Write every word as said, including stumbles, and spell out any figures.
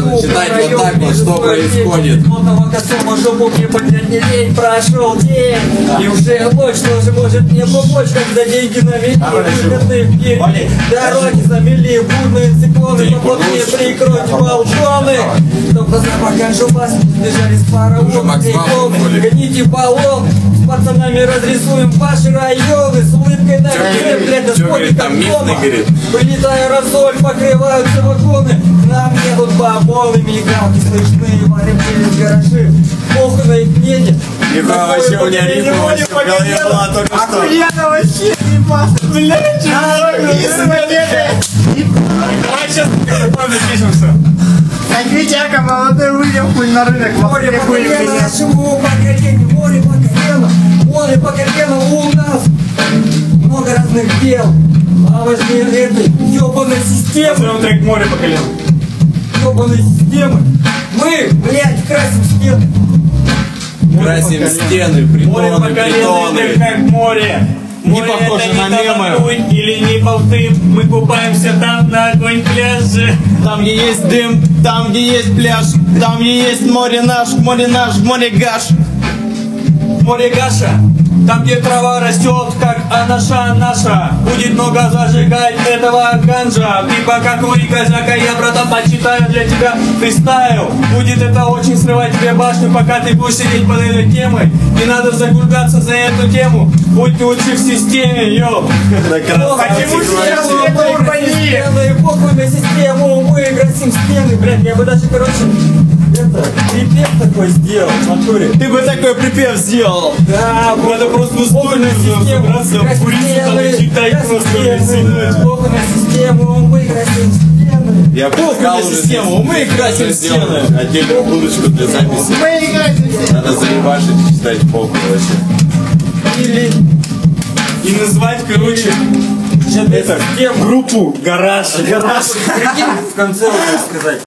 Надо читать вот так вот, что происходит. Жопу мне поднять не лень, прошел день. И уже ночь, что же может мне помочь, когда деньги на веке, выгодные в деревне. Дороги замели, бурные циклоны, свободные прикройте балконы. Чтоб на запахах жопас сбежали с паровоза и клоуны. Гоните баллон, с пацанами разрисуем ваши районы. С улыбкой на лице, блядь, да спорить как дома. Вылетая аэрозоль, покрываются вагоны. Нам едут баболы, мигалки слышны, варим через гаражи. Похуй на их мнение. Ебать, вообще у меня рима вообще в голове была только что. Охуенно вообще, ебать. Блядь, давай сейчас запишемся. Как Витяка, молодой выйдем хуй на рынок. Море по колено, нашему поколению, море по колено, море по колено у нас. Много разных дел, а важнее этой ёбаной системы. Назовем трек «Море по колено». Ёбаной системы. Мы, блядь, красим стены. Красим стены, Море по притоны, колено, это притоны. как море. Не Море похоже это на не мемы. Талантуй или не болты. Мы купаемся там на огонь пляже. Там, где есть дым, там, где есть пляж, там, где есть море наш, море наш, море гаш. Море Гаша, там где трава растет, как анаша наша. Будет много зажигать этого ганжа. Ты пока кури, козяка, я, братан, почитаю для тебя фристайл. Будет это очень срывать тебе башню, пока ты будешь сидеть под этой темой. Не надо загружаться за эту тему, будь лучше в системе, йо. Почему систему урбании? Похуй на систему, мы гасим стены. Блядь, я бы даже, короче, это, припев такой сделал в натуре. Ты бы такой припев сделал. Да, Надо просто в похуй на студию систему, собраться, гасим курицу там и стены, читать гасим просто стены. весело. Похуй на систему, мы гасим стены. Я Похуй поискал на уже систему, здесь, мы здесь красим уже сделал стены. отдельную будочку для записи. Мы играем. Надо заебашить и читать похуй вообще. Или И назвать, короче, это, группу «Гараж». прикинь, в конце вот так сказать.